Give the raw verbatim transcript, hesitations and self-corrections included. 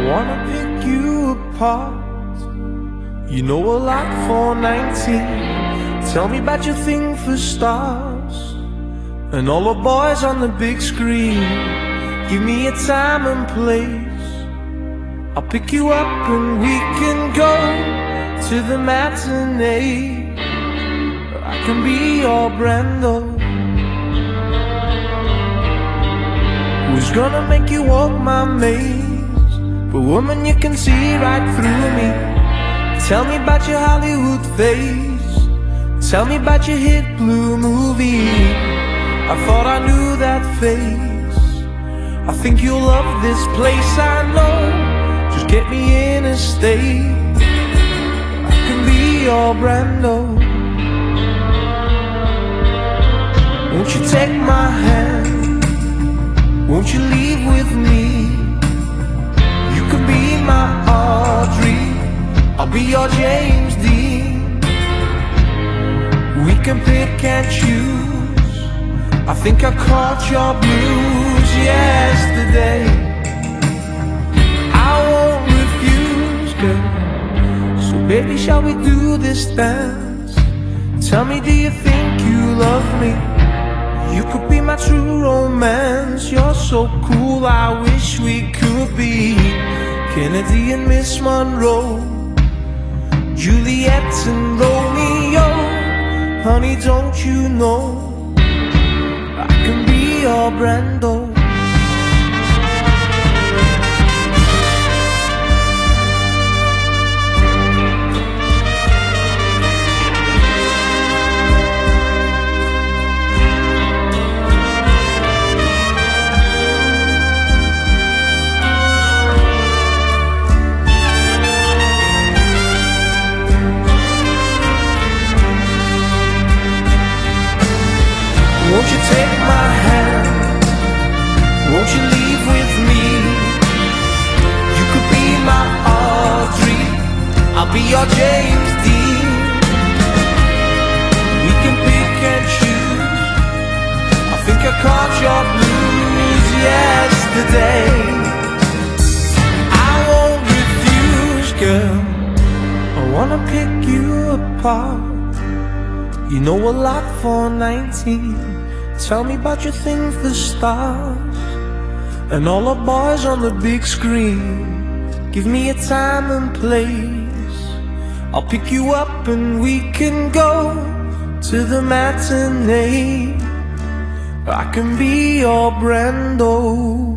wanna pick you apart. You know a lot for nineteen. Tell me about your thing for stars and all the boys on the big screen. Give me a time and place. I'll pick you up and we can go to the matinee. I can be your Brando. Who's gonna make you walk my maze? But woman, you can see right through me. Tell me about your Hollywood face. Tell me about your hit blue movie. I thought I knew that face. I think you'll love this place, I know. Just get me in a state. I can be your Brando. Won't you take my hand? Won't you leave with me? You can be my Audrey, I'll be your James Dean. We can pick and choose. I think I caught your blues yesterday. I won't refuse, girl. So baby, shall we do this dance? Tell me, do you think you love me? You could be my true romance. You're so cool, I wish we could be Kennedy and Miss Monroe, Juliet and Romeo. Honey, don't you know I can be your Brando. Won't you take my hand? Won't you leave with me? You could be my Audrey, I'll be your James Dean. We can pick and choose. I think I caught your blues yesterday. I won't refuse, girl. I wanna pick you apart. You know a lot for nineteen. Tell me about your thing for stars and all the boys on the big screen. Give me a time and place. I'll pick you up and we can go to the matinee. I can be your Brando.